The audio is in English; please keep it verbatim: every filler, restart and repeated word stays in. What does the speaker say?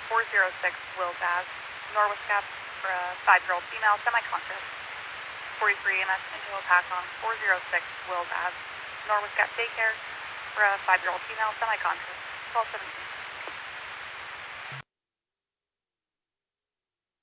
four zero six Wills Ave, Norwest Gap for a five-year-old female, semi-conscious. forty-three E M S into a pack on four zero six Wills Ave, Norwest Gap Daycare for a five-year-old female, semi-conscious, twelve seventeen.